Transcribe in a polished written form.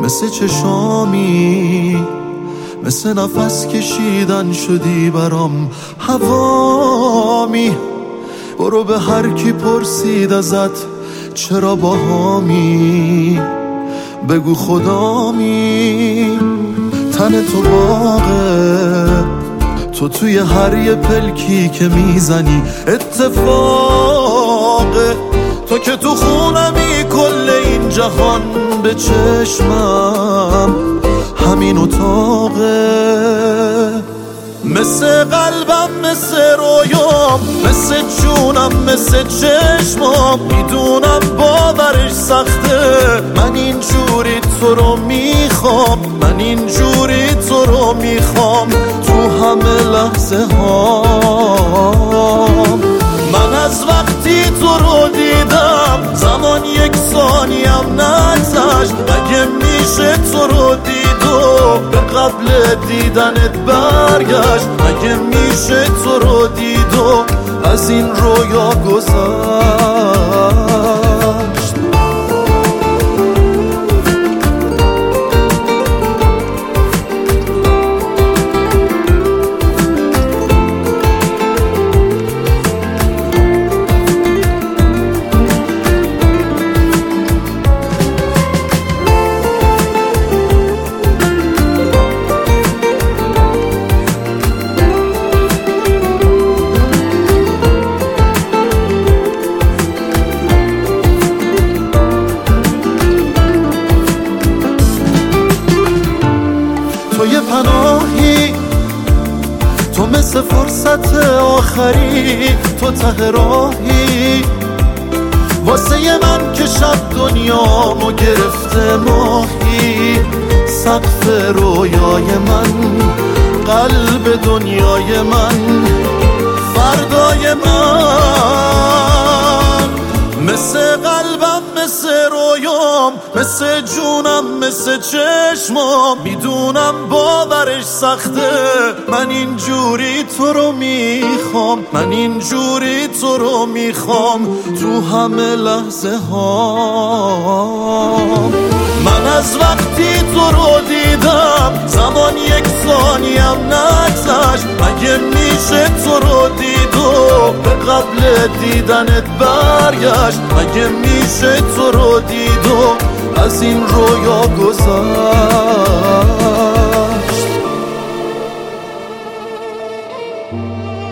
مثل چشامی، مثل نفس کشیدن شدی برام هوامی. برو به هر کی پرسید ازت چرا باهامی، بگو خدامی. تن تو باغه، تو توی هر یه پلکی که میزنی اتفاقه. تو که تو خونمی کل این جهان به چشمم همین اتاقه. مثل قلبم، مثل رویام، مثل جونم، مثل چشمام. میدونم باورش سخته، من اینجوری تو رو میخوام، من اینجوری تو رو میخوام تو همه لحظه هام. من از وقتی تو رو دیدم زمان یک ثانیم نگذشت. مگه میشه تو رو دید و به قبل دیدنت برگشت؟ مگه میشه تو رو دید و از این رویا گذشت؟ تو یه پناهی، تو مثل فرصت آخری، تو ته راهی واسه من که شب دنیامو گرفته ماهی. سقف رویای من، قلب دنیای من، فردای من. مثل قلبم، مثل رویام، مثل جونم، مثل چشمام. میدونم باورش سخته، من اینجوری تو رو میخوام، من اینجوری تو رو میخوام تو همه لحظه هام. من از وقتی تو رو دیدم زمان یک ثانیم نگذشت. مگه میشه تو رو دید و به قبل دیدنت برگشت؟ مگه میشه تو رو دید و از این رویا گذشت؟